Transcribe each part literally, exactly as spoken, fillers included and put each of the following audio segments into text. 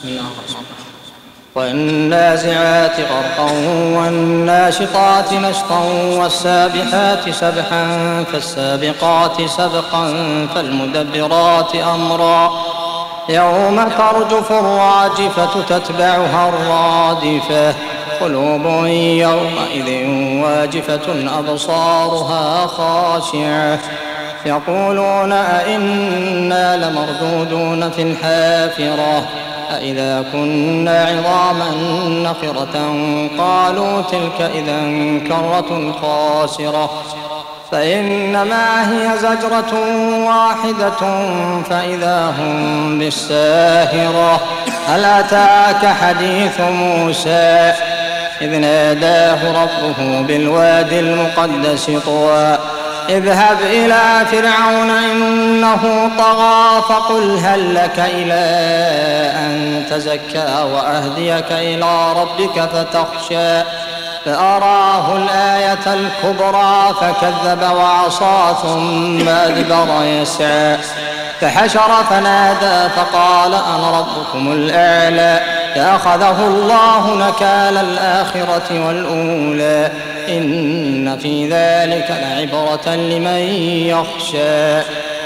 بسم الله الرحمن الرحيم. والنازعات غرقا والناشطات نشطا والسابحات سبحا فالسابقات سبقا فالمدبرات أمرا يوم ترجف الراجفة تتبعها الرادفة قلوب يومئذ واجفة أبصارها خاشعة يقولون أئنا لمردودون في الحافرة أئذا كنا عظاما نخرة قالوا تلك إذا كرة خاسرة فإنما هي زجرة واحدة فإذا هم بالساهرة هل أتاك حديث موسى إذ ناداه ربه بالوادي المقدس طوى اذهب إلى فرعون إنه طغى فقل هل لك إلى أن تزكى وأهديك إلى ربك فتخشى فأراه الآية الكبرى فكذب وعصى ثم أدبر يسعى فحشر فنادى فقال أنا ربكم الأعلى فأخذه الله نكال الآخرة والأولى إن في ذلك لعبرة لمن يخشى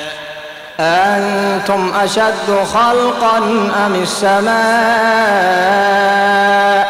أنتم أشد خلقا أم السماء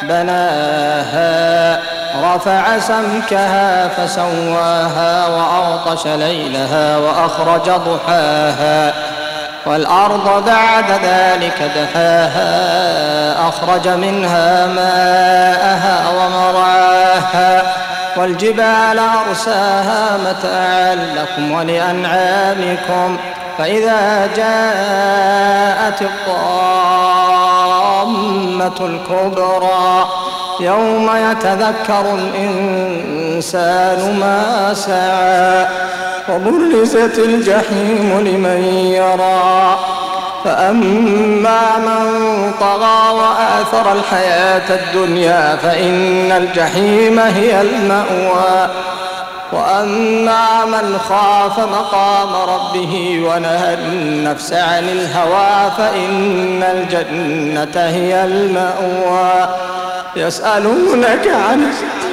بناها رفع سمكها فسواها وأغطش ليلها وأخرج ضحاها والأرض بعد ذلك دحاها أخرج منها ماءها ومرعاها والجبال أرساها متاعا لكم ولأنعامكم فإذا جاءت الطامة الكبرى يوم يتذكر الإنسان ما سعى وبرزت الجحيم لمن يرى فأما من طغى وآثر الحياة الدنيا فإن الجحيم هي المأوى وأما من خاف مقام ربه ونهى النفس عن الهوى فإن الجنة هي المأوى يسألونك عن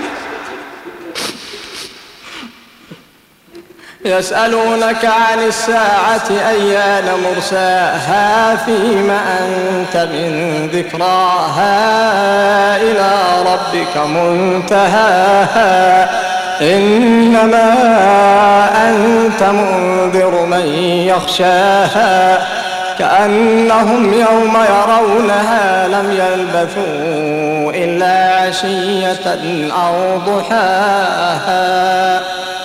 يسألونك عن الساعة أيان مرساها فيما أنت من ذكراها إلى ربك منتهاها إنما أنت منذر من يخشاها كأنهم يوم يرونها لم يلبثوا إلا عشية أو ضحاها.